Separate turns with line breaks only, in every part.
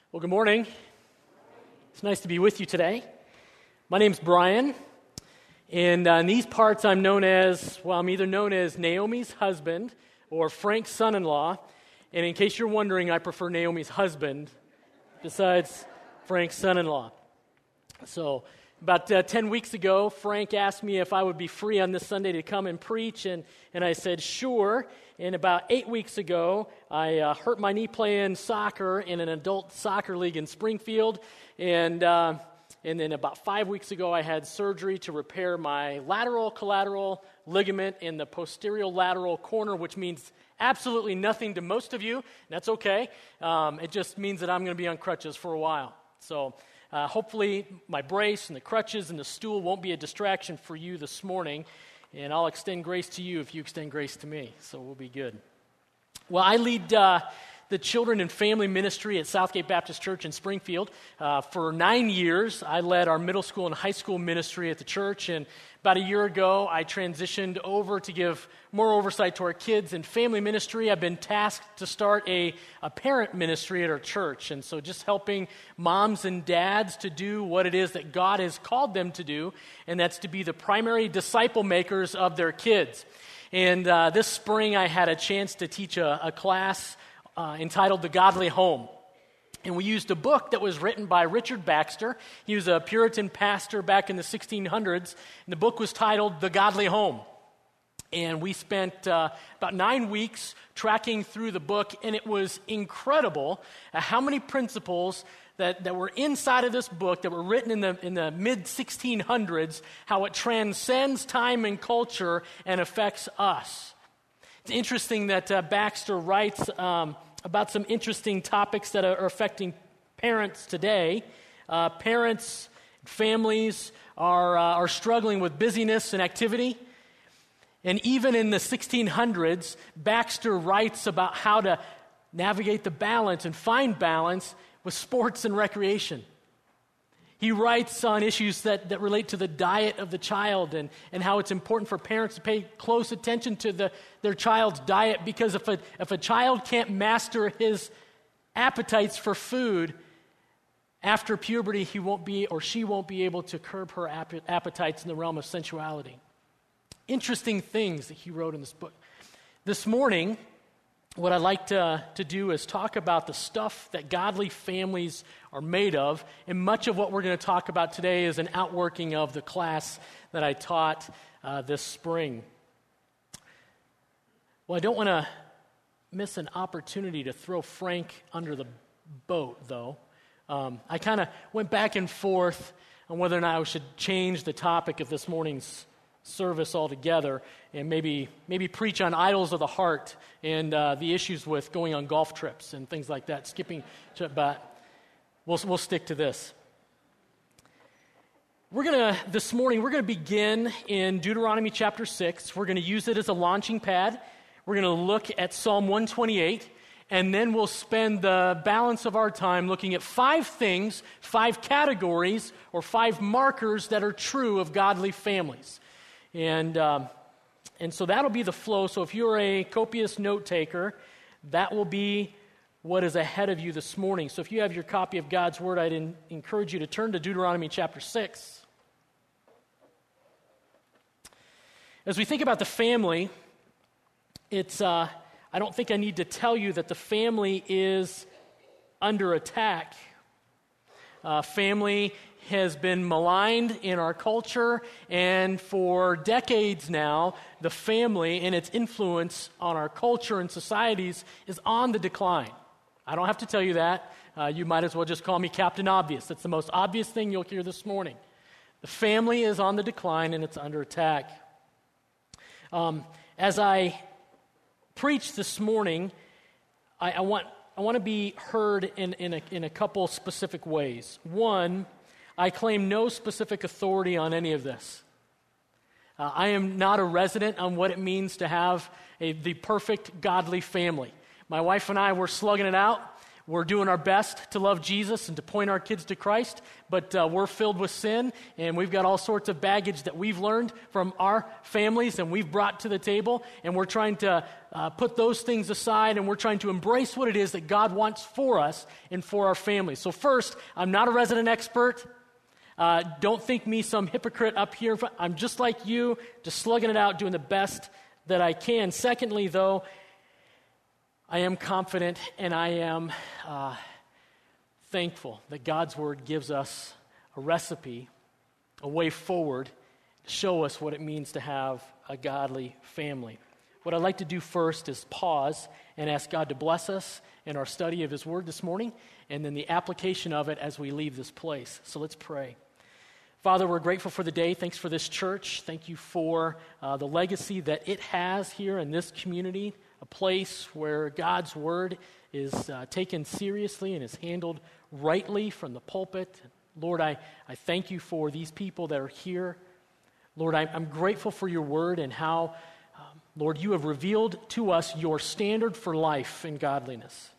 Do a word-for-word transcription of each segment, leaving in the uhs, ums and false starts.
Well, good morning. It's nice to be with you today. My name's Brian, and uh, in these parts I'm known as, well, I'm either known as Naomi's husband or Frank's son-in-law, and in case you're wondering, I prefer Naomi's husband besides Frank's son-in-law. So, about uh, ten weeks ago, Frank asked me if I would be free on this Sunday to come and preach, and, and I said, sure. And about eight weeks ago, I uh, hurt my knee playing soccer in an adult soccer league in Springfield, and uh, and then about five weeks ago, I had surgery to repair my lateral collateral ligament in the posterior lateral corner, which means absolutely nothing to most of you. That's okay. Um, it just means that I'm going to be on crutches for a while. So uh, hopefully my brace and the crutches and the stool won't be a distraction for you this morning. And I'll extend grace to you if you extend grace to me, so we'll be good. Well, I lead uh, the children and family ministry at Southgate Baptist Church in Springfield. Uh, for nine years, I led our middle school and high school ministry at the church, and about a year ago, I transitioned over to give more oversight to our kids and family ministry. I've been tasked to start a, a parent ministry at our church, and so just helping moms and dads to do what it is that God has called them to do, and that's to be the primary disciple makers of their kids. And uh, this spring, I had a chance to teach a, a class uh, entitled The Godly Home. And we used a book that was written by Richard Baxter. He was a Puritan pastor back in the sixteen hundreds, and the book was titled The Godly Home. And we spent uh, about nine weeks tracking through the book, and it was incredible uh, how many principles that, that were inside of this book that were written in the in the mid sixteen hundreds, how it transcends time and culture and affects us. It's interesting that uh, Baxter writes um, about some interesting topics that are affecting parents today. Uh, parents, families are uh, are struggling with busyness and activity. And even in the sixteen hundreds, Baxter writes about how to navigate the balance and find balance with sports and recreation. He writes on issues that, that relate to the diet of the child and, and how it's important for parents to pay close attention to the, their child's diet, because if a, if a child can't master his appetites for food, after puberty, he won't be or she won't be able to curb her ap- appetites in the realm of sensuality. Interesting things that he wrote in this book. This morning, what I'd like to, to do is talk about the stuff that godly families are made of, and much of what we're going to talk about today is an outworking of the class that I taught uh, this spring. Well, I don't want to miss an opportunity to throw Frank under the boat, though. Um, I kind of went back and forth on whether or not I should change the topic of this morning's service altogether, and maybe maybe preach on idols of the heart and uh, the issues with going on golf trips and things like that. Skipping, to, but we'll we'll stick to this. We're gonna this morning. We're gonna begin in Deuteronomy chapter six. We're gonna use it as a launching pad. We're gonna look at Psalm one twenty-eight, and then we'll spend the balance of our time looking at five things, five categories, or five markers that are true of godly families. And um, and so that'll be the flow. So if you're a copious note taker, that will be what is ahead of you this morning. So if you have your copy of God's Word, I'd in, encourage you to turn to Deuteronomy chapter six. As we think about the family, it's uh, I don't think I need to tell you that the family is under attack. Uh, family has been maligned in our culture, and for decades now, the family and its influence on our culture and societies is on the decline. I don't have to tell you that. Uh, you might as well just call me Captain Obvious. That's the most obvious thing you'll hear this morning. The family is on the decline, and it's under attack. Um, as I preach this morning, I, I want I want to be heard in, in, a, in a couple specific ways. One, I claim no specific authority on any of this. Uh, I am not a resident on what it means to have a, the perfect godly family. My wife and I were slugging it out. we're doing our best to love Jesus and to point our kids to Christ, but uh, we're filled with sin, and we've got all sorts of baggage that we've learned from our families and we've brought to the table, and we're trying to uh, put those things aside, and we're trying to embrace what it is that God wants for us and for our families. So first, I'm not a resident expert. Uh, don't think me some hypocrite up here. I'm just like you, just slugging it out, doing the best that I can. Secondly, though, I am confident and I am uh, thankful that God's Word gives us a recipe, a way forward to show us what it means to have a godly family. What I'd like to do first is pause and ask God to bless us in our study of His Word this morning, and then the application of it as we leave this place. So let's pray. Father, we're grateful for the day. Thanks for this church. Thank you for uh, the legacy that it has here in this community, a place where God's Word is uh, taken seriously and is handled rightly from the pulpit. Lord, I, I thank you for these people that are here. Lord, I, I'm grateful for your Word and how, um, Lord, you have revealed to us your standard for life and godliness.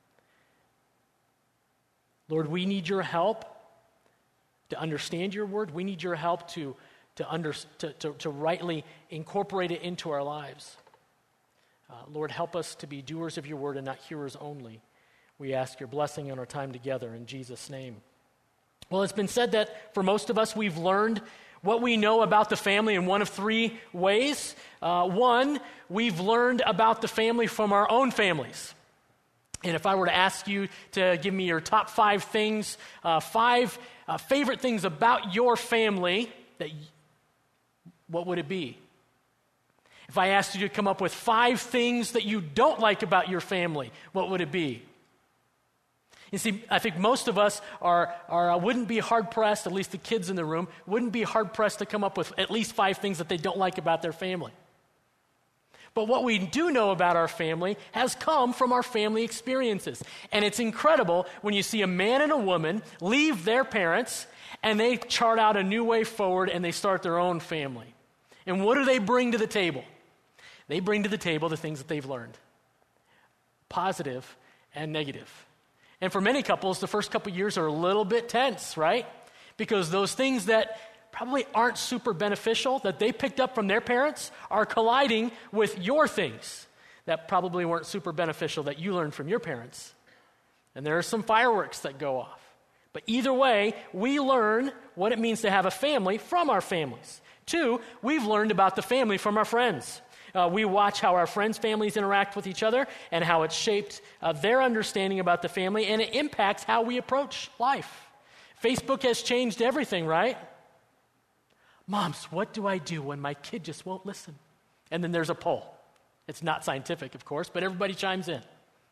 Lord, we need your help to understand your Word. We need your help to, to, under, to, to, to rightly incorporate it into our lives. Uh, Lord, help us to be doers of your Word and not hearers only. We ask your blessing on our time together in Jesus' name. Well, it's been said that for most of us, we've learned what we know about the family in one of three ways. Uh, one, we've learned about the family from our own families. And if I were to ask you to give me your top five things, uh, five uh, favorite things about your family, that y- what would it be? If I asked you to come up with five things that you don't like about your family, what would it be? You see, I think most of us are, are uh, wouldn't be hard-pressed, at least the kids in the room, wouldn't be hard-pressed to come up with at least five things that they don't like about their family. But what we do know about our family has come from our family experiences. And it's incredible when you see a man and a woman leave their parents and they chart out a new way forward and they start their own family. And what do they bring to the table? They bring to the table the things that they've learned, positive and negative. And for many couples, the first couple years are a little bit tense, right? Because those things that probably aren't super beneficial that they picked up from their parents are colliding with your things that probably weren't super beneficial that you learned from your parents. And there are some fireworks that go off. But either way, we learn what it means to have a family from our families. Two, we've learned about the family from our friends. Uh, we watch how our friends' families interact with each other and how it's shaped uh, their understanding about the family, and it impacts how we approach life. Facebook has changed everything, right? Moms, what do I do when my kid just won't listen? And then there's a poll. It's not scientific, of course, but everybody chimes in.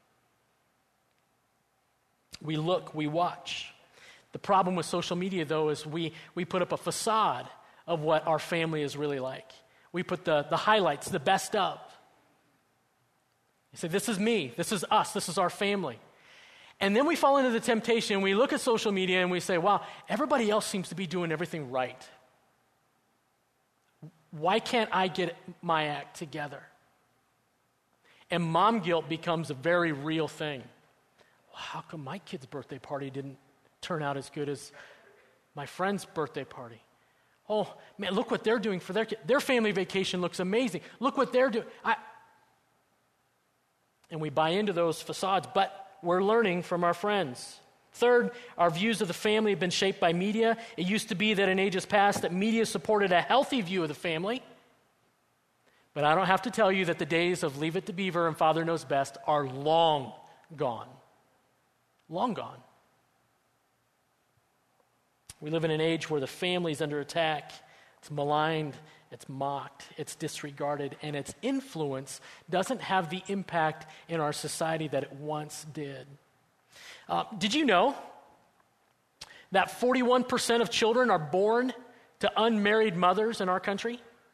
We look, we watch. The problem with social media, though, is we, we put up a facade of what our family is really like. We put the, the highlights, the best of. You say, this is me, this is us, this is our family. And then we fall into the temptation, we look at social media and we say, wow, everybody else seems to be doing everything right. Why can't I get my act together? And mom guilt becomes a very real thing. Well, how come my kid's birthday party didn't turn out as good as my friend's birthday party? Oh, man, look what they're doing for their kid. Their family vacation looks amazing. Look what they're doing. I... And we buy into those facades, but we're learning from our friends. Third, our views of the family have been shaped by media. It used to be that in ages past that media supported a healthy view of the family. But I don't have to tell you that the days of Leave It to Beaver and Father Knows Best are long gone. Long gone. We live in an age where the family is under attack. It's maligned, it's mocked, it's disregarded, and its influence doesn't have the impact in our society that it once did. Uh, did you know that forty-one percent of children are born to unmarried mothers in our country?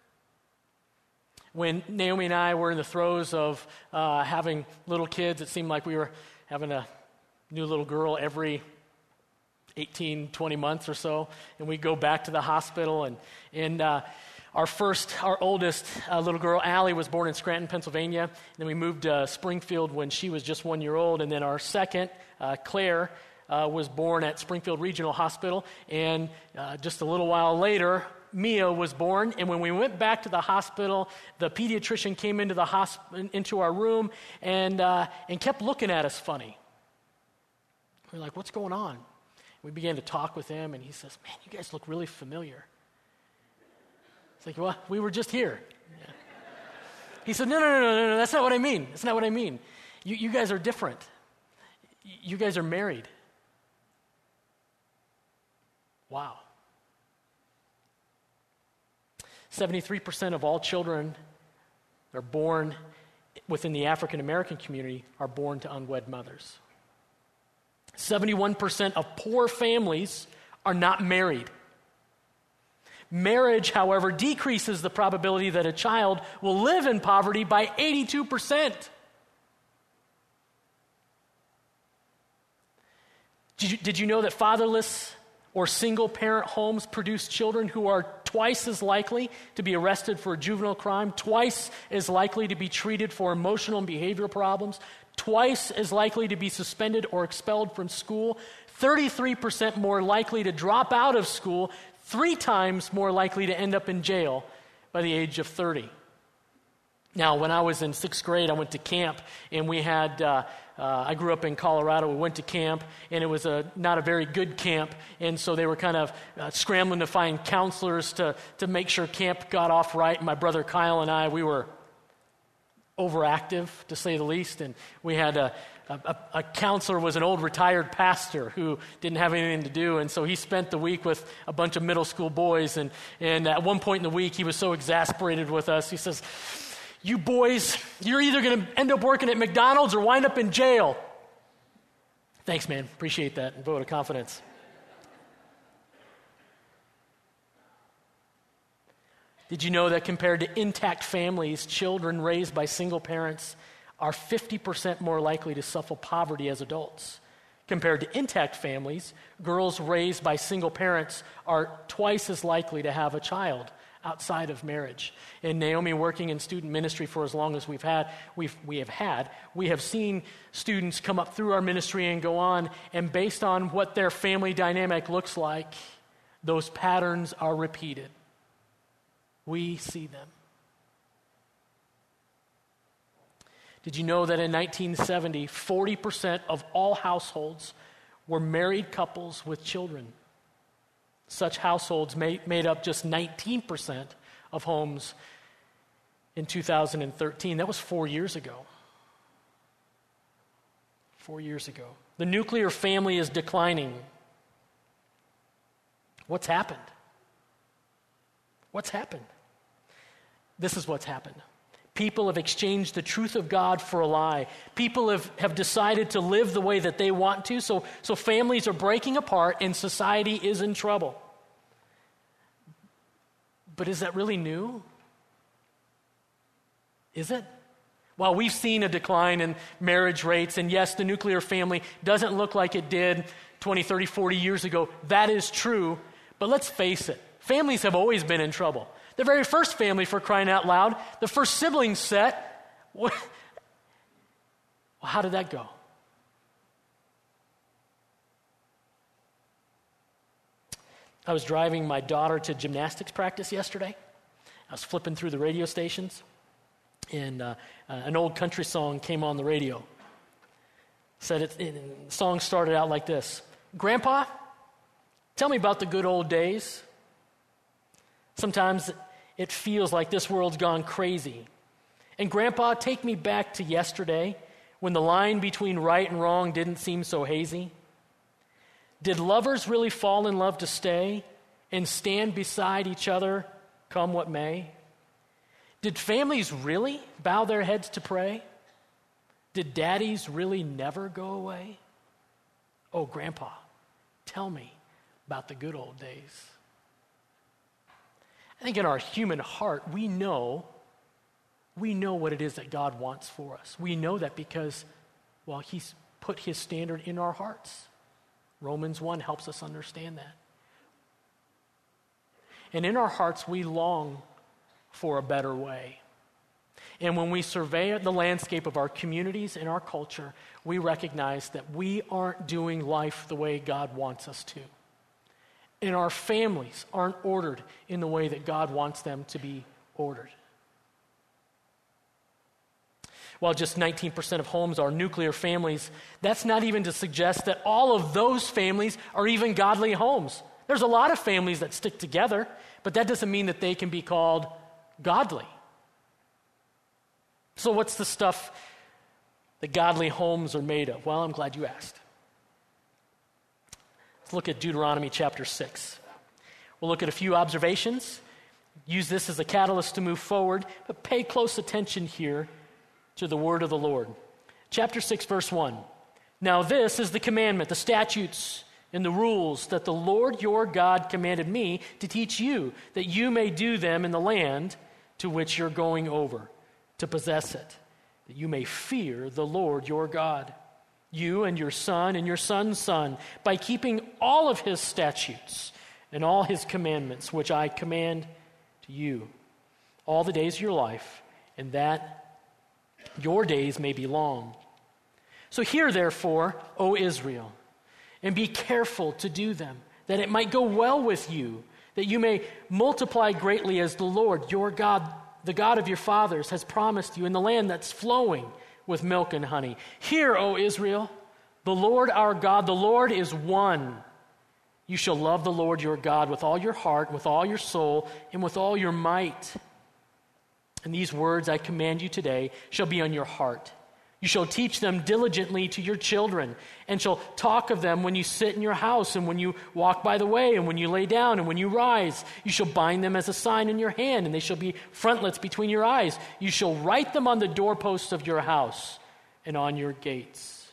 When Naomi and I were in the throes of uh, having little kids, it seemed like we were having a new little girl every eighteen, twenty months or so, and we go back to the hospital, and, and uh, Our first, our oldest uh, little girl, Allie, was born in Scranton, Pennsylvania. And then we moved to Springfield when she was just one year old. And then our second, uh, Claire, uh, was born at Springfield Regional Hospital. And uh, just a little while later, Mia was born. And when we went back to the hospital, the pediatrician came into the hosp- into our room and uh, and kept looking at us funny. We were like, "What's going on?" We began to talk with him, and he says, "Man, you guys look really familiar." It's like, well, we were just here. Yeah. He said, no, no, no, no, no, that's not what I mean. That's not what I mean. You, you guys are different. You guys are married. Wow. seventy-three percent of all children that are born within the African American community are born to unwed mothers. seventy-one percent of poor families are not married. Marriage, however, decreases the probability that a child will live in poverty by eighty-two percent. Did you, did you know that fatherless or single-parent homes produce children who are twice as likely to be arrested for a juvenile crime, twice as likely to be treated for emotional and behavioral problems, twice as likely to be suspended or expelled from school, thirty-three percent more likely to drop out of school, three times more likely to end up in jail by the age of thirty. Now, when I was in sixth grade, I went to camp, and we had, uh, uh, I grew up in Colorado, we went to camp, and it was a not a very good camp, and so they were kind of uh, scrambling to find counselors to, to make sure camp got off right. My brother Kyle and I, we were overactive, to say the least, and we had a A, a counselor was an old retired pastor who didn't have anything to do, and so he spent the week with a bunch of middle school boys, and, and at one point in the week, he was so exasperated with us, he says, "You boys, you're either going to end up working at McDonald's or wind up in jail." Thanks, man. Appreciate that. Vote of confidence. Did you know that compared to intact families, children raised by single parents are fifty percent more likely to suffer poverty as adults? Compared to intact families, girls raised by single parents are twice as likely to have a child outside of marriage. And Naomi, working in student ministry for as long as we've had, we've, we have had, we have seen students come up through our ministry and go on, and based on what their family dynamic looks like, those patterns are repeated. We see them. Did you know that in nineteen seventy, forty percent of all households were married couples with children? Such households made, made up just nineteen percent of homes in two thousand thirteen. That was four years ago. Four years ago. The nuclear family is declining. What's happened? What's happened? This is what's happened. People have exchanged the truth of God for a lie. People have, have decided to live the way that they want to, so, so families are breaking apart and society is in trouble. But is that really new? Is it? While we've seen a decline in marriage rates, and yes, the nuclear family doesn't look like it did twenty, thirty, forty years ago, that is true, but let's face it, families have always been in trouble. The very first family, for crying out loud, the first siblings set, what, well, how did that go? I was driving my daughter to gymnastics practice yesterday. I was flipping through the radio stations, and uh, uh, an old country song came on the radio. Said it, it, the song started out like this: "Grandpa, tell me about the good old days. Sometimes it feels like this world's gone crazy. And Grandpa, take me back to yesterday when the line between right and wrong didn't seem so hazy. Did lovers really fall in love to stay and stand beside each other, come what may? Did families really bow their heads to pray? Did daddies really never go away? Oh, Grandpa, tell me about the good old days." I think in our human heart, we know, we know what it is that God wants for us. We know that because, well, He's put His standard in our hearts. Romans one helps us understand that. And in our hearts, we long for a better way. And when we survey the landscape of our communities and our culture, we recognize that we aren't doing life the way God wants us to. And our families aren't ordered in the way that God wants them to be ordered. While just nineteen percent of homes are nuclear families, that's not even to suggest that all of those families are even godly homes. There's a lot of families that stick together, but that doesn't mean that they can be called godly. So what's the stuff that godly homes are made of? Well, I'm glad you asked. Let's look at Deuteronomy chapter six. We'll look at a few observations, use this as a catalyst to move forward, but pay close attention here to the word of the Lord. Chapter six, verse one. Now this is the commandment, the statutes, and the rules that the Lord your God commanded me to teach you, that you may do them in the land to which you're going over, to possess it, that you may fear the Lord your God, you and your son and your son's son, by keeping all of his statutes and all his commandments, which I command to you, all the days of your life, and that your days may be long. So hear, therefore, O Israel, and be careful to do them, that it might go well with you, that you may multiply greatly as the Lord, your God, the God of your fathers, has promised you in the land that's flowing with milk and honey. Hear, O Israel, the Lord our God, the Lord is one. You shall love the Lord your God with all your heart, with all your soul, and with all your might. And these words I command you today shall be on your heart. You shall teach them diligently to your children, and shall talk of them when you sit in your house, and when you walk by the way, and when you lay down, and when you rise. You shall bind them as a sign in your hand, and they shall be frontlets between your eyes. You shall write them on the doorposts of your house and on your gates.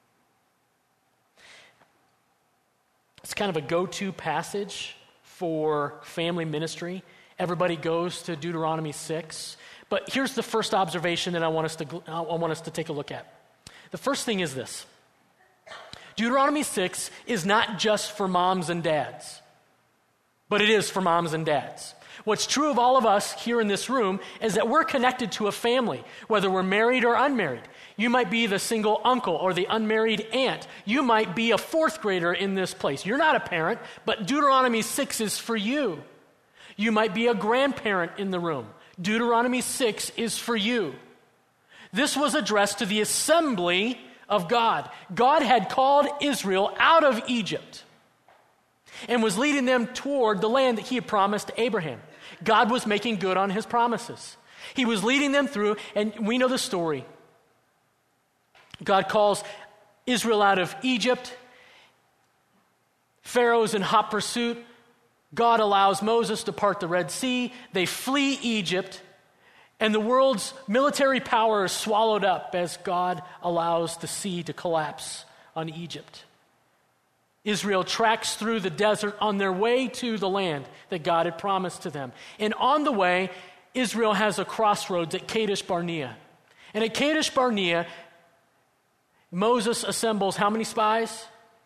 It's kind of a go-to passage for family ministry. Everybody goes to Deuteronomy six. But here's the first observation that I want us to I want us to take a look at. The first thing is this. Deuteronomy six is not just for moms and dads, but it is for moms and dads. What's true of all of us here in this room is that we're connected to a family, whether we're married or unmarried. You might be the single uncle or the unmarried aunt. You might be a fourth grader in this place. You're not a parent, but Deuteronomy six is for you. You might be a grandparent in the room. Deuteronomy six is for you. This was addressed to the assembly of God. God had called Israel out of Egypt and was leading them toward the land that he had promised to Abraham. God was making good on his promises. He was leading them through, and we know the story. God calls Israel out of Egypt. Pharaoh's in hot pursuit. God allows Moses to part the Red Sea. They flee Egypt, and the world's military power is swallowed up as God allows the sea to collapse on Egypt. Israel tracks through the desert on their way to the land that God had promised to them. And on the way, Israel has a crossroads at Kadesh Barnea. And at Kadesh Barnea, Moses assembles how many spies?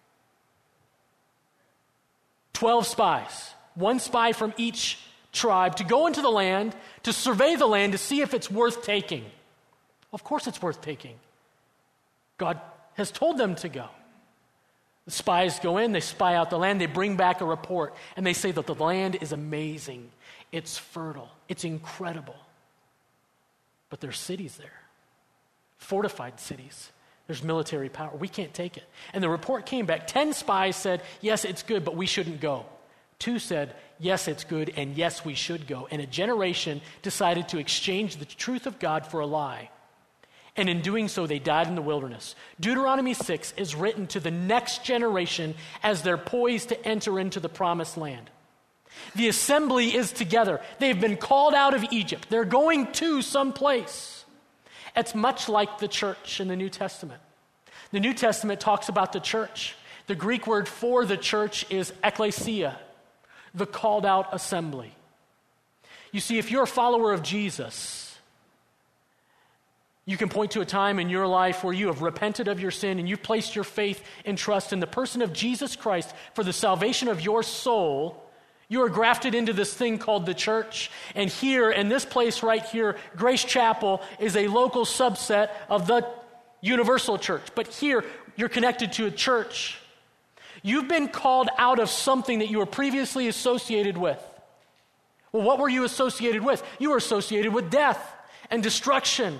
Twelve spies. One spy from each tribe to go into the land, to survey the land, to see if it's worth taking. Of course it's worth taking. God has told them to go. The spies go in, they spy out the land, they bring back a report, and they say that the land is amazing. It's fertile. It's incredible. But there's cities there. Fortified cities. There's military power. We can't take it. And the report came back. Ten spies said, yes, it's good, but we shouldn't go. Two said, yes, it's good, and yes, we should go. And a generation decided to exchange the truth of God for a lie. And in doing so, they died in the wilderness. Deuteronomy six is written to the next generation as they're poised to enter into the promised land. The assembly is together. They've been called out of Egypt. They're going to some place. It's much like the church in the New Testament. The New Testament talks about the church. The Greek word for the church is ekklesia, the called out assembly. You see, if you're a follower of Jesus, you can point to a time in your life where you have repented of your sin and you've placed your faith and trust in the person of Jesus Christ for the salvation of your soul. You are grafted into this thing called the church. And here, in this place right here, Grace Chapel is a local subset of the universal church. But here, you're connected to a church. You've been called out of something that you were previously associated with. Well, what were you associated with? You were associated with death and destruction.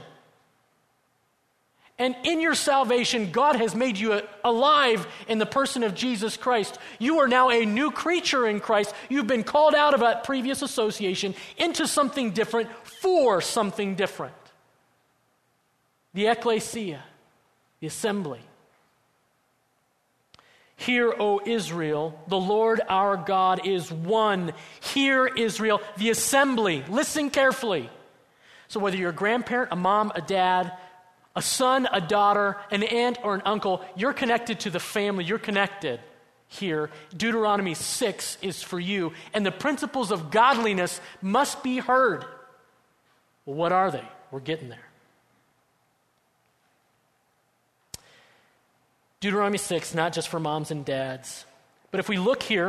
And in your salvation, God has made you alive in the person of Jesus Christ. You are now a new creature in Christ. You've been called out of that previous association into something different for something different. The ecclesia, the assembly. Hear, O Israel, the Lord our God is one. Hear, Israel, the assembly. Listen carefully. So whether you're a grandparent, a mom, a dad, a son, a daughter, an aunt, or an uncle, you're connected to the family. You're connected here. Deuteronomy six is for you. And the principles of godliness must be heard. Well, what are they? We're getting there. Deuteronomy six, not just for moms and dads. But if we look here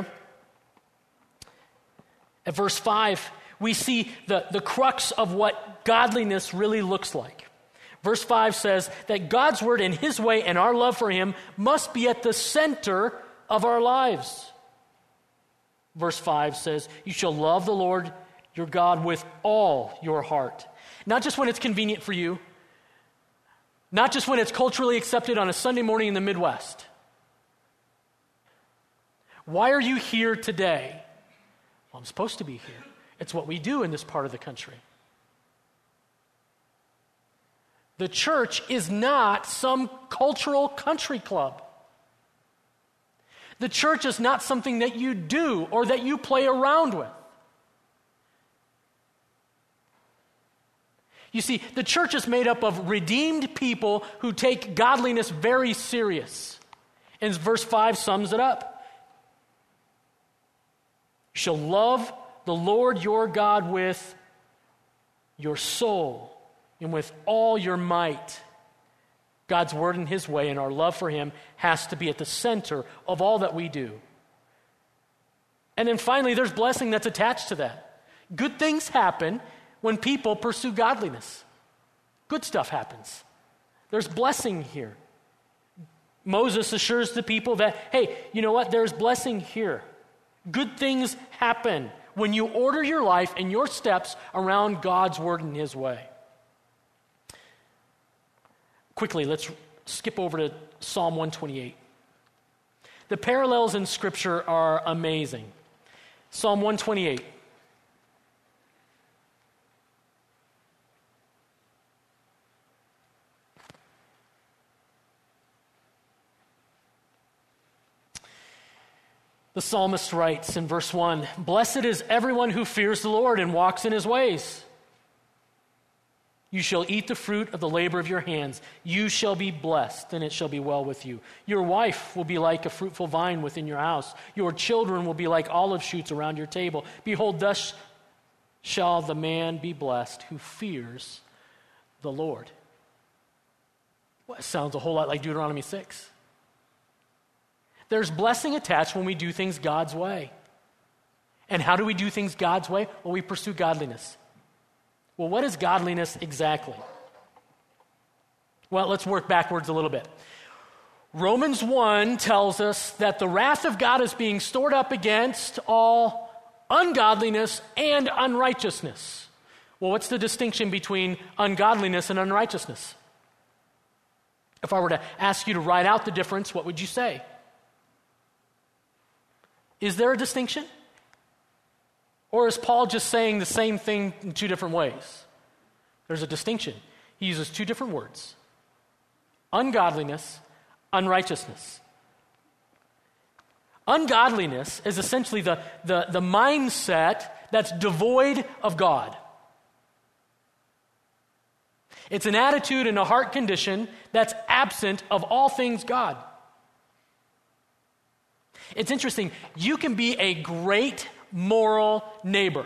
at verse five, we see the, the crux of what godliness really looks like. Verse five says that God's word and his way and our love for him must be at the center of our lives. Verse five says, you shall love the Lord your God with all your heart. Not just when it's convenient for you, not just when it's culturally accepted on a Sunday morning in the Midwest. Why are you here today? Well, I'm supposed to be here. It's what we do in this part of the country. The church is not some cultural country club. The church is not something that you do or that you play around with. You see, the church is made up of redeemed people who take godliness very serious. And verse five sums it up. You shall love the Lord your God with your soul and with all your might. God's word and his way and our love for him has to be at the center of all that we do. And then finally, there's blessing that's attached to that. Good things happen when people pursue godliness. Good stuff happens. There's blessing here. Moses assures the people that, hey, you know what? There's blessing here. Good things happen when you order your life and your steps around God's word and his way. Quickly, let's skip over to Psalm one twenty-eight. The parallels in Scripture are amazing. Psalm one twenty-eight. The psalmist writes in verse one, "Blessed is everyone who fears the Lord and walks in his ways. You shall eat the fruit of the labor of your hands. You shall be blessed, and it shall be well with you. Your wife will be like a fruitful vine within your house. Your children will be like olive shoots around your table. Behold, thus shall the man be blessed who fears the Lord." Well, it sounds a whole lot like Deuteronomy six. There's blessing attached when we do things God's way. And how do we do things God's way? Well, we pursue godliness. Well, what is godliness exactly? Well, let's work backwards a little bit. Romans one tells us that the wrath of God is being stored up against all ungodliness and unrighteousness. Well, what's the distinction between ungodliness and unrighteousness? If I were to ask you to write out the difference, what would you say? Is there a distinction? Or is Paul just saying the same thing in two different ways? There's a distinction. He uses two different words. Ungodliness, unrighteousness. Ungodliness is essentially the, the, the mindset that's devoid of God. It's an attitude and a heart condition that's absent of all things God. It's interesting. You can be a great moral neighbor.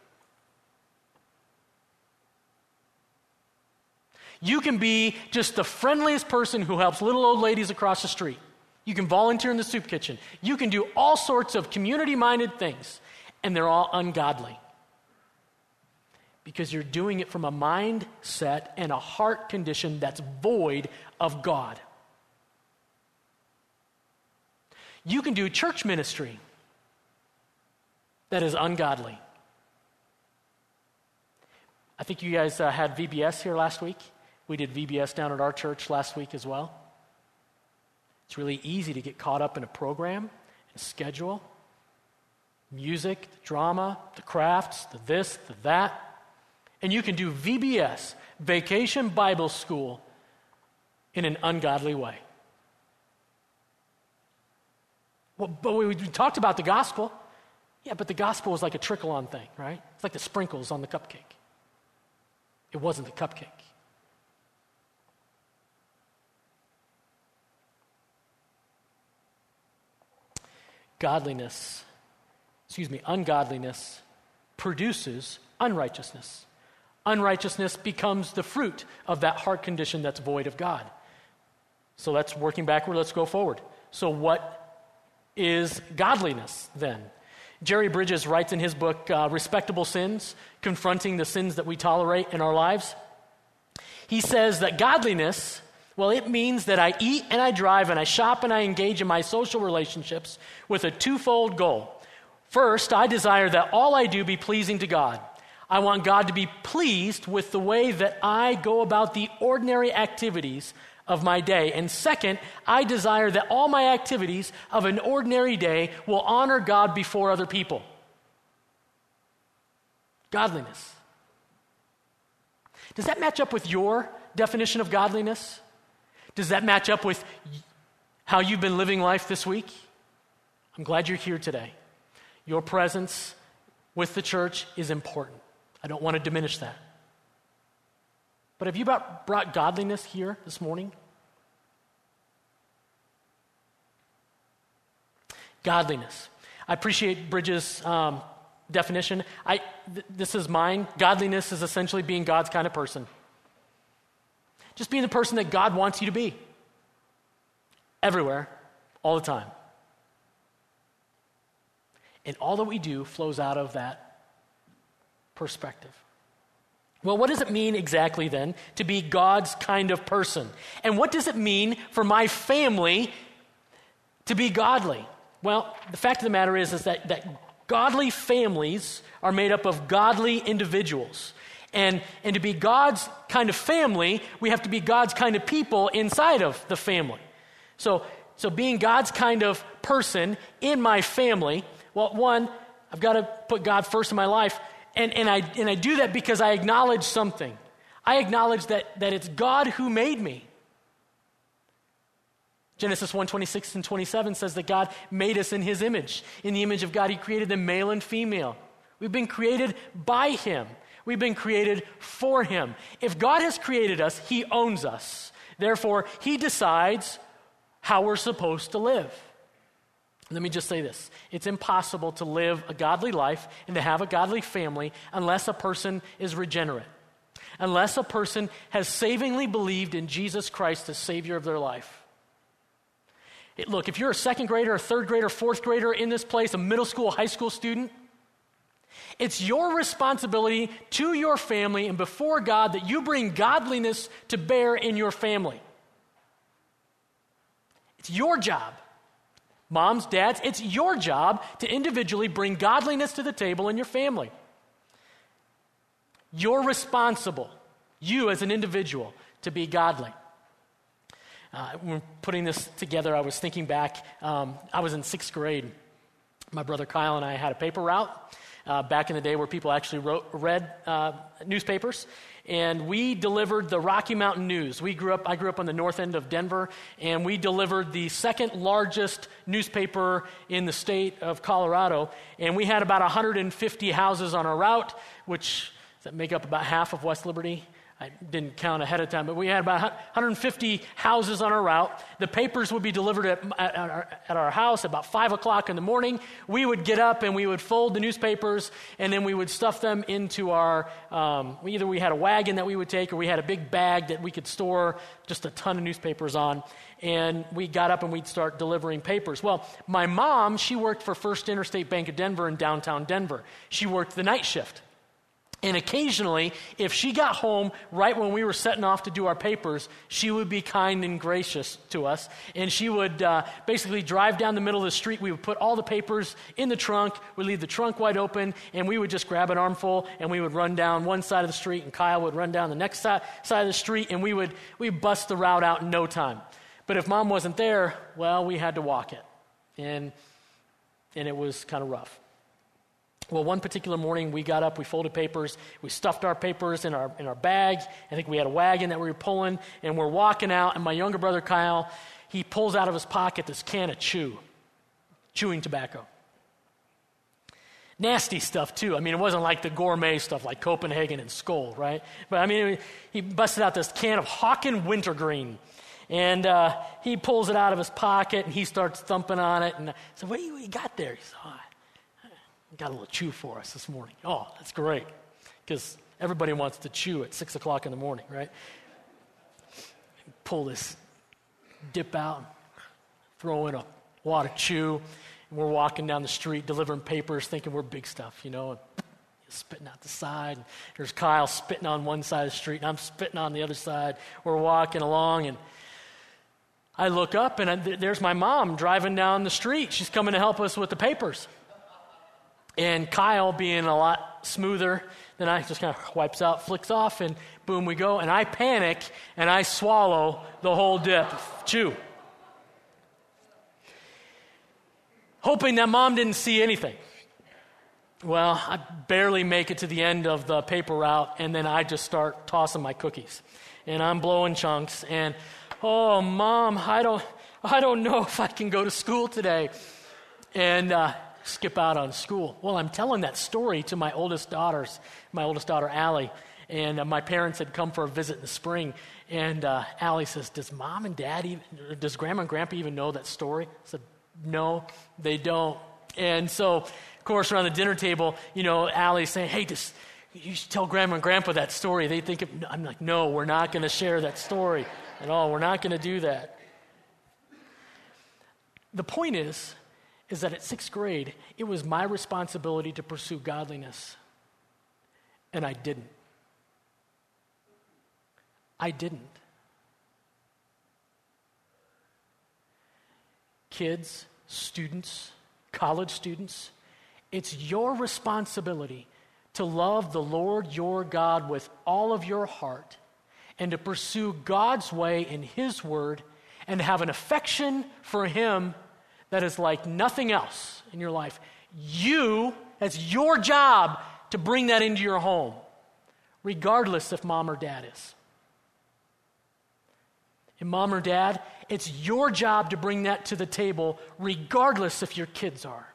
You can be just the friendliest person who helps little old ladies across the street. You can volunteer in the soup kitchen. You can do all sorts of community-minded things. and they're all ungodly. Because you're doing it from a mindset and a heart condition that's void of God. You can do church ministry that is ungodly. I think you guys uh, had V B S here last week. We did V B S down at our church last week as well. It's really easy to get caught up in a program, a schedule, music, the drama, the crafts, the this, the that. And you can do V B S, Vacation Bible School, in an ungodly way. Well, but we, we talked about the gospel. Yeah, but the gospel is like a trickle-on thing, right? It's like the sprinkles on the cupcake. It wasn't the cupcake. Godliness, excuse me, ungodliness produces unrighteousness. Unrighteousness becomes the fruit of that heart condition that's void of God. So that's working backward. Let's go forward. So what is godliness then? Jerry Bridges writes in his book, uh, Respectable Sins, confronting the sins that we tolerate in our lives. He says that godliness, well, it means that I eat and I drive and I shop and I engage in my social relationships with a twofold goal. First, I desire that all I do be pleasing to God. I want God to be pleased with the way that I go about the ordinary activities of my day. And second, I desire that all my activities of an ordinary day will honor God before other people. Godliness. Does that match up with your definition of godliness? Does that match up with how you've been living life this week? I'm glad you're here today. Your presence with the church is important. I don't want to diminish that. But have you brought, brought godliness here this morning? Godliness. I appreciate Bridges' um, definition. I th- this is mine. Godliness is essentially being God's kind of person. Just being the person that God wants you to be. Everywhere, all the time. And all that we do flows out of that perspective. Well, what does it mean exactly then to be God's kind of person? And what does it mean for my family to be godly? Well, the fact of the matter is, is that, that godly families are made up of godly individuals. And, and to be God's kind of family, we have to be God's kind of people inside of the family. So, so being God's kind of person in my family, well, one, I've got to put God first in my life. And, and, I, and I do that because I acknowledge something. I acknowledge that, that it's God who made me. Genesis one twenty-six and twenty-seven says that God made us in his image. In the image of God, he created them male and female. We've been created by him. We've been created for him. If God has created us, he owns us. Therefore, he decides how we're supposed to live. Let me just say this. It's impossible to live a godly life and to have a godly family unless a person is regenerate. Unless a person has savingly believed in Jesus Christ as Savior of their life. It, look, if you're a second grader, a third grader, fourth grader in this place, a middle school, high school student, it's your responsibility to your family and before God that you bring godliness to bear in your family. It's your job. Moms, dads, it's your job to individually bring godliness to the table in your family. You're responsible, you as an individual, to be godly. Uh, when putting this together, I was thinking back. Um, I was in sixth grade. My brother Kyle and I had a paper route uh, back in the day where people actually wrote, read uh, newspapers. And we delivered the Rocky Mountain News. We grew up. I grew up on the north end of Denver, and we delivered the second largest newspaper in the state of Colorado. And we had about one hundred fifty houses on our route, which does that make up about half of West Liberty. I didn't count ahead of time, but we had about one hundred fifty houses on our route. The papers would be delivered at, at, our, at our house at about five o'clock in the morning. We would get up and we would fold the newspapers, and then we would stuff them into our, um, either we had a wagon that we would take, or we had a big bag that we could store just a ton of newspapers on. And we got up and we'd start delivering papers. Well, my mom, she worked for First Interstate Bank of Denver in downtown Denver. She worked the night shift. And occasionally, if she got home right when we were setting off to do our papers, she would be kind and gracious to us. And she would uh, basically drive down the middle of the street. We would put all the papers in the trunk. We'd leave the trunk wide open, and we would just grab an armful, and we would run down one side of the street, and Kyle would run down the next side, side of the street, and we would we'd bust the route out in no time. But if Mom wasn't there, well, we had to walk it. And, and it was kind of rough. Well, one particular morning, we got up, we folded papers, we stuffed our papers in our in our bag. I think we had a wagon that we were pulling, and we're walking out, and my younger brother, Kyle, he pulls out of his pocket this can of chew, chewing tobacco. Nasty stuff, too. I mean, it wasn't like the gourmet stuff like Copenhagen and Skoal, right? But, I mean, he busted out this can of Hawken Wintergreen, and uh, he pulls it out of his pocket, and he starts thumping on it, and I said, what do you, what you got there? He said, oh, got a little chew for us this morning. Oh, that's great, because everybody wants to chew at six o'clock in the morning, right? Pull this dip out, throw in a wad of chew, and we're walking down the street delivering papers thinking we're big stuff, you know, and spitting out the side. And there's Kyle spitting on one side of the street, and I'm spitting on the other side. We're walking along, and I look up, and I, there's my mom driving down the street. She's coming to help us with the papers. And Kyle, being a lot smoother than I, just kind of wipes out, flicks off, and boom, we go. And I panic, and I swallow the whole dip. Chew. Hoping that Mom didn't see anything. Well, I barely make it to the end of the paper route, and then I just start tossing my cookies. And I'm blowing chunks, and, oh, Mom, I don't, I don't know if I can go to school today. And, uh, skip out on school. Well, I'm telling that story to my oldest daughters, my oldest daughter, Allie, and uh, my parents had come for a visit in the spring, and uh, Allie says, does Mom and Dad even, does Grandma and Grandpa even know that story? I said, no, they don't. And so, of course, around the dinner table, you know, Allie's saying, hey, just, you should tell Grandma and Grandpa that story. They think, it, I'm like, no, we're not going to share that story at all. We're not going to do that. The point is, is that at sixth grade, it was my responsibility to pursue godliness. And I didn't. I didn't. Kids, students, college students, it's your responsibility to love the Lord your God with all of your heart and to pursue God's way in His Word and have an affection for Him that is like nothing else in your life. You, it's your job to bring that into your home, regardless if Mom or Dad is. And Mom or Dad, it's your job to bring that to the table, regardless if your kids are.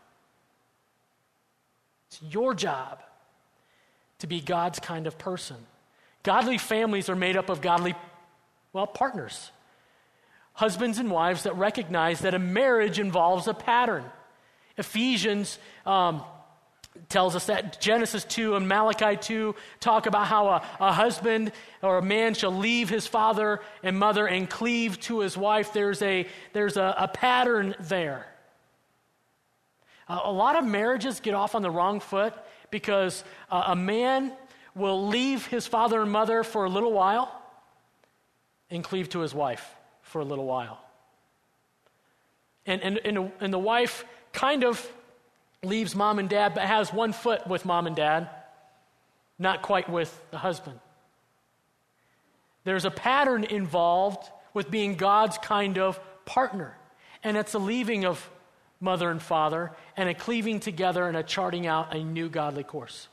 It's your job to be God's kind of person. Godly families are made up of godly, well, partners. Husbands and wives that recognize that a marriage involves a pattern. Ephesians um, tells us that. Genesis two and Malachi two talk about how a, a husband or a man shall leave his father and mother and cleave to his wife. There's a, there's a, a pattern there. Uh, a lot of marriages get off on the wrong foot because uh, a man will leave his father and mother for a little while and cleave to his wife for a little while. And, and, and, and the wife kind of leaves Mom and Dad, but has one foot with Mom and Dad, not quite with the husband. There's a pattern involved with being God's kind of partner, and it's a leaving of mother and father and a cleaving together and a charting out a new godly course.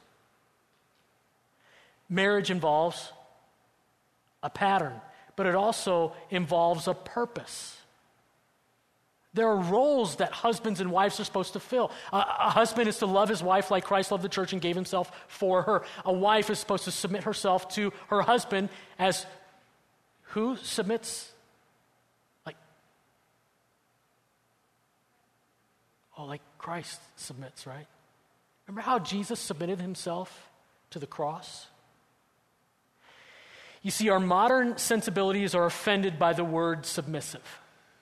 Marriage involves a pattern, but it also involves a purpose. There are roles that husbands and wives are supposed to fill. A, a husband is to love his wife like Christ loved the church and gave himself for her. A wife is supposed to submit herself to her husband as who submits? Like, oh, like Christ submits, right? Remember how Jesus submitted himself to the cross? You see, our modern sensibilities are offended by the word submissive.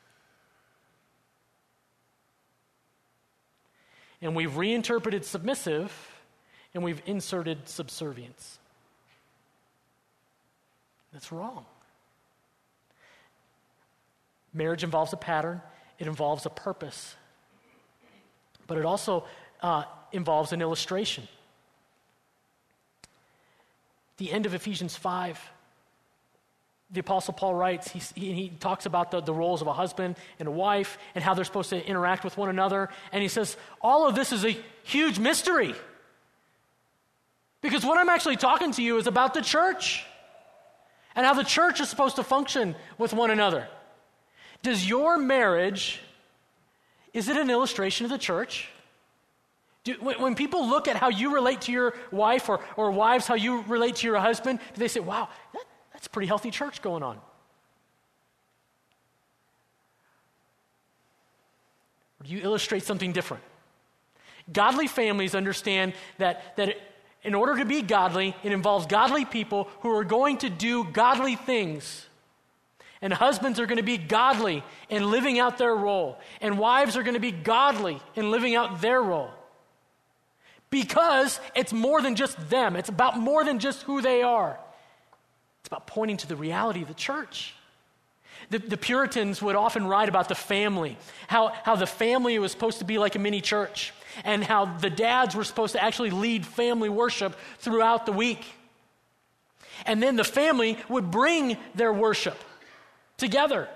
And we've reinterpreted submissive, and we've inserted subservience. That's wrong. Marriage involves a pattern. It involves a purpose. But it also uh, involves an illustration. The end of Ephesians five, the Apostle Paul writes, he, he, he talks about the, the roles of a husband and a wife and how they're supposed to interact with one another. And he says, all of this is a huge mystery. Because what I'm actually talking to you is about the church and how the church is supposed to function with one another. Does your marriage, is it an illustration of the church? Do, when, when people look at how you relate to your wife or, or wives, how you relate to your husband, do they say, wow, that, that's a pretty healthy church going on? Or do you illustrate something different? Godly families understand that, that it, in order to be godly, it involves godly people who are going to do godly things. And husbands are going to be godly in living out their role. And wives are going to be godly in living out their role. Because it's more than just them. It's about more than just who they are. It's about pointing to the reality of the church. The, the Puritans would often write about the family, how, how the family was supposed to be like a mini church, and how the dads were supposed to actually lead family worship throughout the week. And then the family would bring their worship together.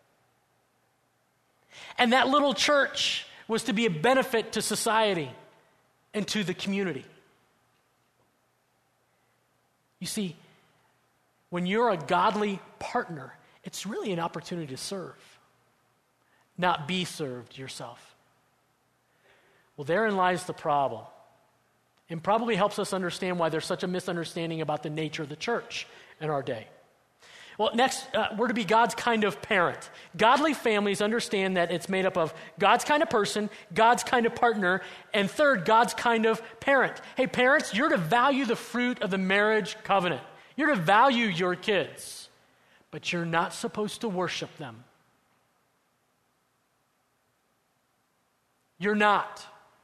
And that little church was to be a benefit to society and to the community. You see, when you're a godly partner, it's really an opportunity to serve, not be served yourself. Well, therein lies the problem. And probably helps us understand why there's such a misunderstanding about the nature of the church in our day. Well, next, uh, we're to be God's kind of parent. Godly families understand that it's made up of God's kind of person, God's kind of partner, and third, God's kind of parent. Hey, parents, you're to value the fruit of the marriage covenant. You're to value your kids, but you're not supposed to worship them. You're not.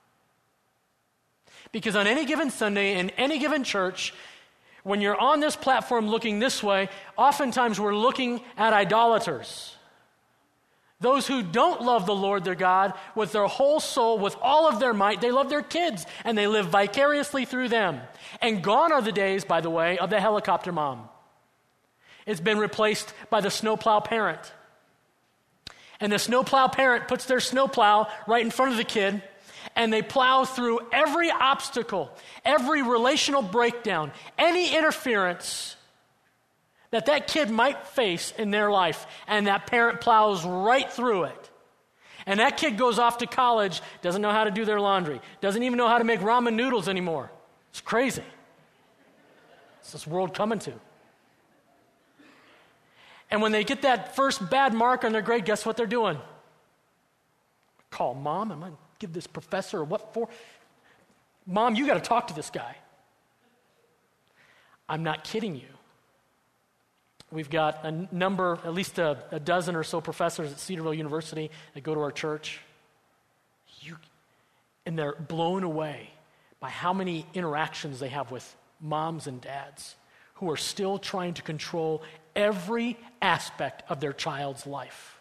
Because on any given Sunday, in any given church, when you're on this platform looking this way, oftentimes we're looking at idolaters. Those who don't love the Lord their God with their whole soul, with all of their might. They love their kids, and they live vicariously through them. And gone are the days, by the way, of the helicopter mom. It's been replaced by the snowplow parent. And the snowplow parent puts their snowplow right in front of the kid, and they plow through every obstacle, every relational breakdown, any interference that that kid might face in their life, and that parent plows right through it. And that kid goes off to college, doesn't know how to do their laundry, doesn't even know how to make ramen noodles anymore. It's crazy. It's this world coming to. And when they get that first bad mark on their grade, guess what they're doing? Call mom, am I give this professor or what for? Mom, you got to talk to this guy. I'm not kidding you. We've got a number, at least a, a dozen or so professors at Cedarville University that go to our church. You, and they're blown away by how many interactions they have with moms and dads who are still trying to control every aspect of their child's life.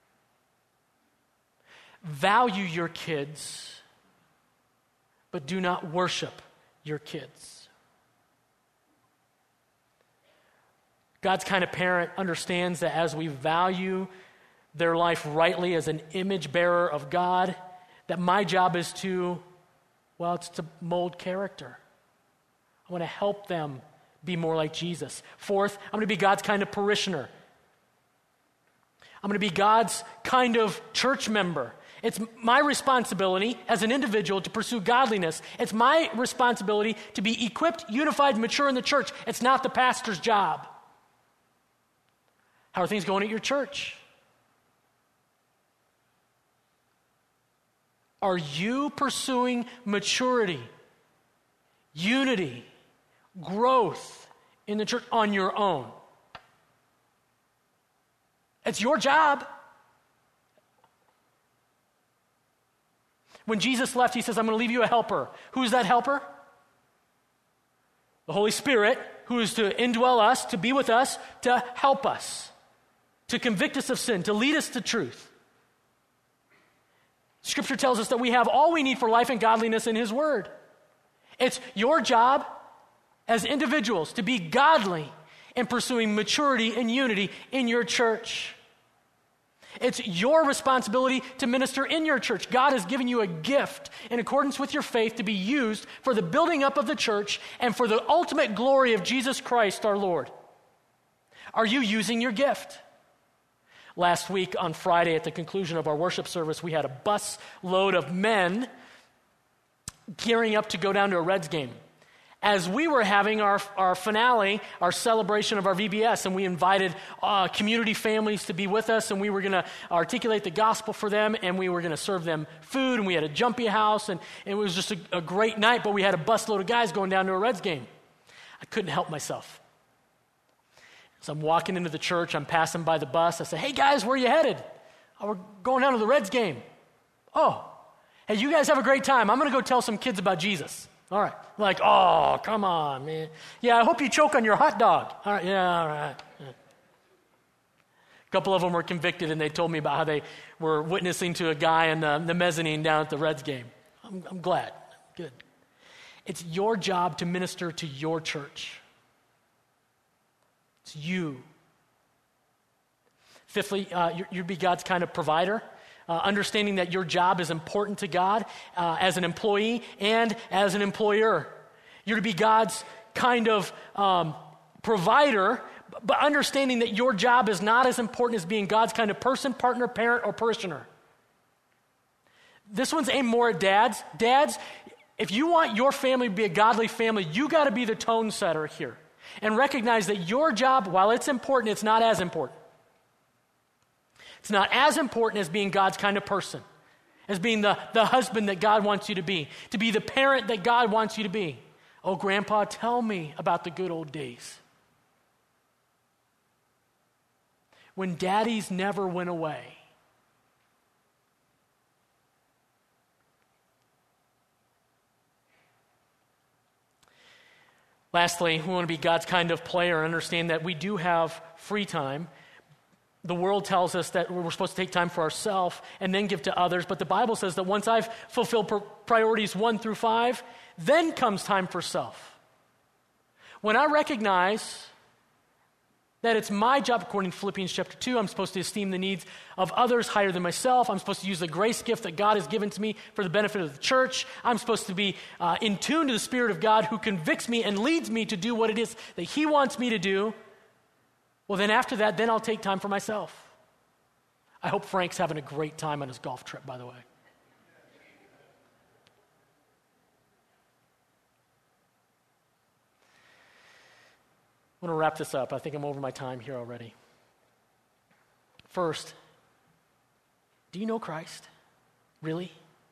Value your kids, but do not worship your kids. God's kind of parent understands that as we value their life rightly as an image bearer of God, that my job is to, well, it's to mold character. I want to help them be more like Jesus. Fourth, I'm going to be God's kind of parishioner. I'm going to be God's kind of church member. It's my responsibility as an individual to pursue godliness. It's my responsibility to be equipped, unified, mature in the church. It's not the pastor's job. How are things going at your church? Are you pursuing maturity, unity, growth in the church on your own? It's your job. When Jesus left, he says, I'm going to leave you a helper. Who's that helper? The Holy Spirit, who is to indwell us, to be with us, to help us, to convict us of sin, to lead us to truth. Scripture tells us that we have all we need for life and godliness in his word. It's your job as individuals to be godly in pursuing maturity and unity in your church. It's your responsibility to minister in your church. God has given you a gift in accordance with your faith to be used for the building up of the church and for the ultimate glory of Jesus Christ our Lord. Are you using your gift? Last week on Friday at the conclusion of our worship service, we had a bus load of men gearing up to go down to a Reds game. As we were having our, our finale, our celebration of our V B S, and we invited uh, community families to be with us, and we were going to articulate the gospel for them, and we were going to serve them food, and we had a jumpy house, and, and it was just a, a great night, but we had a busload of guys going down to a Reds game. I couldn't help myself. So I'm walking into the church, I'm passing by the bus, I say, hey guys, where are you headed? Oh, we're going down to the Reds game. Oh, hey, you guys have a great time. I'm going to go tell some kids about Jesus. All right. Like, oh, come on, man. Yeah, I hope you choke on your hot dog. All right, yeah, all right. Yeah. A couple of them were convicted, and they told me about how they were witnessing to a guy in the, the mezzanine down at the Reds game. I'm, I'm glad. Good. It's your job to minister to your church. It's you. Fifthly, uh, you, you'd be God's kind of provider. Uh, understanding that your job is important to God uh, as an employee and as an employer. You're to be God's kind of um, provider, but understanding that your job is not as important as being God's kind of person, partner, parent, or parishioner. This one's aimed more at dads. Dads, if you want your family to be a godly family, you got to be the tone setter here. And recognize that your job, while it's important, it's not as important. It's not as important as being God's kind of person, as being the, the husband that God wants you to be, to be the parent that God wants you to be. Oh, Grandpa, tell me about the good old days when daddies never went away. Lastly, we want to be God's kind of player, understand that we do have free time. The world tells us that we're supposed to take time for ourselves and then give to others, but the Bible says that once I've fulfilled priorities one through five, then comes time for self. When I recognize that it's my job, according to Philippians chapter two, I'm supposed to esteem the needs of others higher than myself. I'm supposed to use the grace gift that God has given to me for the benefit of the church. I'm supposed to be uh, in tune to the Spirit of God who convicts me and leads me to do what it is that He wants me to do. Well, then after that, then I'll take time for myself. I hope Frank's having a great time on his golf trip, by the way. I'm going to wrap this up. I think I'm over my time here already. First, do you know Christ? Really?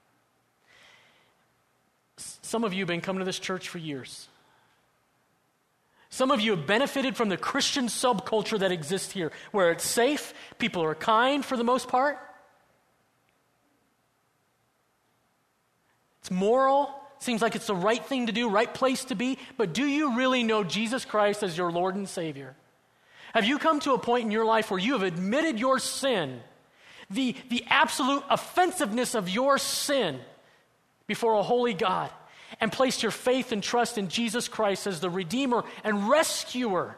S- some of you have been coming to this church for years. Some of you have benefited from the Christian subculture that exists here, where it's safe, people are kind for the most part. It's moral. Seems like it's the right thing to do, right place to be, but do you really know Jesus Christ as your Lord and Savior? Have you come to a point in your life where you have admitted your sin, the, the absolute offensiveness of your sin before a holy God, and placed your faith and trust in Jesus Christ as the Redeemer and Rescuer,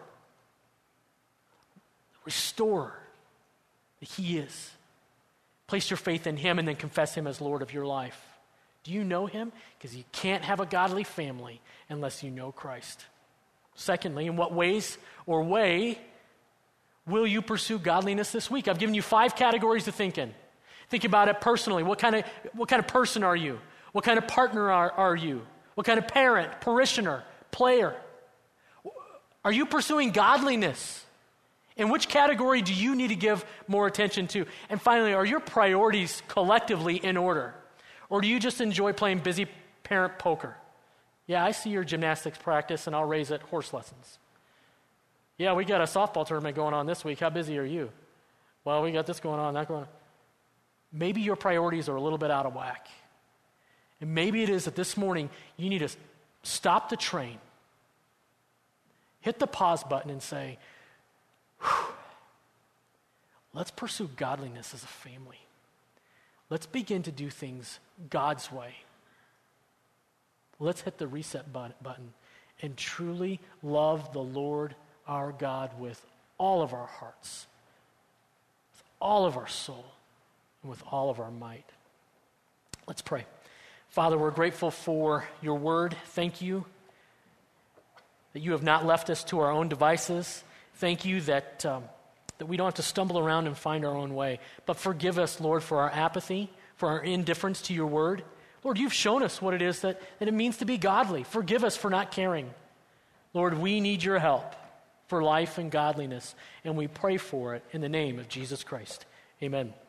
Restorer that He is? Place your faith in Him and then confess Him as Lord of your life. Do you know Him? Because you can't have a godly family unless you know Christ. Secondly, in what ways or way Will you pursue godliness this week? I've given you five categories to think in. Think about it personally. What kind of, what kind of person are you? What kind of partner are, are you? What kind of parent, parishioner, player? Are you pursuing godliness? In which category do you need to give more attention to? And finally, are your priorities collectively in order? Or do you just enjoy playing busy parent poker? Yeah, I see your gymnastics practice, and I'll raise it horse lessons. Yeah, we got a softball tournament going on this week. How busy are you? Well, we got this going on, that going on. Maybe your priorities are a little bit out of whack. And maybe it is that this morning you need to stop the train, hit the pause button, and say, let's pursue godliness as a family. Let's begin to do things God's way. Let's hit the reset button and truly love the Lord our God with all of our hearts, with all of our soul, and with all of our might. Let's pray. Father, we're grateful for your word. Thank you that you have not left us to our own devices. Thank you that, um, that we don't have to stumble around and find our own way. But forgive us, Lord, for our apathy, for our indifference to your word. Lord, you've shown us what it is that, that it means to be godly. Forgive us for not caring. Lord, we need your help for life and godliness, and we pray for it in the name of Jesus Christ. Amen.